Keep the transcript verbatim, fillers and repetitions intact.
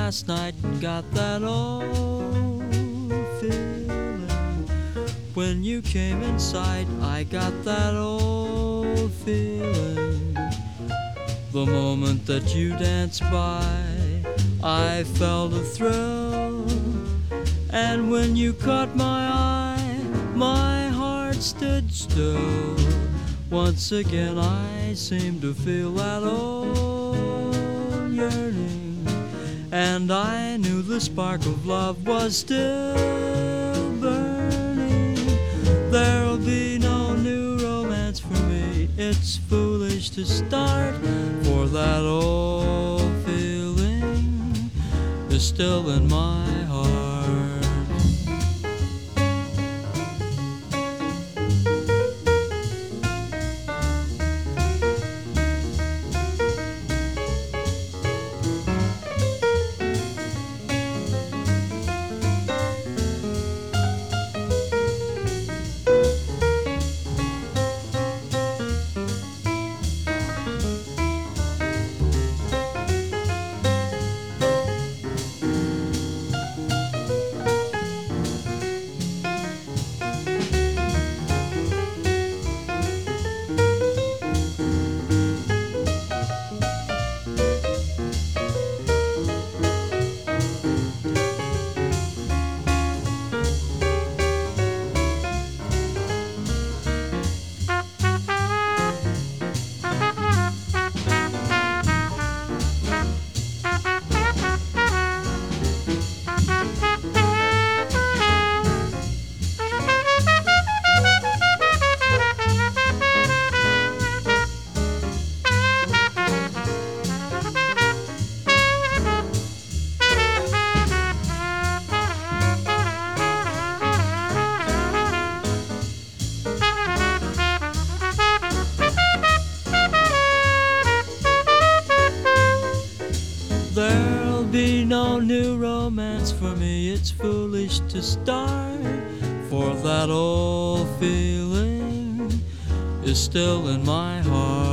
last night and got that old feeling. When you came inside, I got that old feeling. The moment that you danced by, I felt a thrill. And when you caught my eye, my heart stood still. Once again I seemed to feel that old yearning, and I knew the spark of love was still burning. There'll be no new romance for me, it's foolish to start, for that old feeling is still in my heart. There'll be no new romance for me, it's foolish to start, for that old feeling is still in my heart.